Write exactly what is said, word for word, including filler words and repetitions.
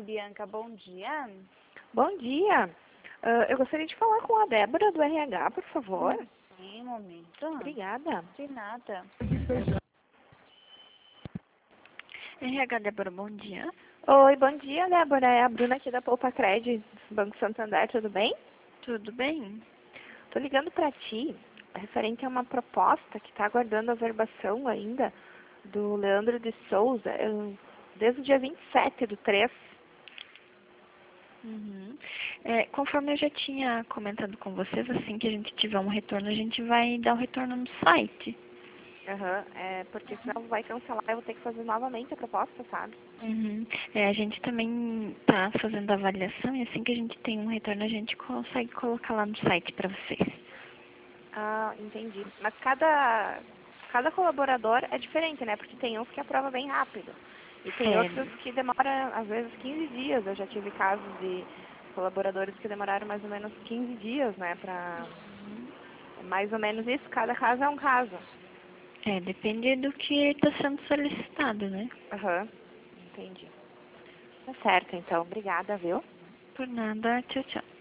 Bianca, bom dia. Bom dia. Ah, eu gostaria de falar com a Débora do R H, por favor. Sim, um momento. Obrigada. De nada. R H Débora, bom dia. Oi, bom dia, Débora. É a Bruna aqui da Poupa Cred, Banco Santander, tudo bem? Tudo bem? Tô ligando para ti, referente a uma proposta que está aguardando a verbação ainda, do Leandro de Souza, eu- desde o dia vinte e sete do três. Uhum. É, conforme eu já tinha comentado com vocês, assim que a gente tiver um retorno, a gente vai dar o retorno no site. Aham, é, porque senão vai cancelar, eu vou ter que fazer novamente a proposta, sabe? Uhum. É, a gente também está fazendo a avaliação e assim que a gente tem um retorno, a gente consegue colocar lá no site para vocês. Ah, entendi. Mas cada, cada colaborador é diferente, né? Porque tem uns que aprova bem rápido. E tem É, outros que demoram, às vezes, quinze dias. Eu já tive casos de colaboradores que demoraram mais ou menos quinze dias, né? Pra... É mais ou menos isso, cada caso é um caso. é, depende do que está sendo solicitado, né? Aham, entendi. Tá certo, então. Obrigada, viu? Por nada, tchau, tchau.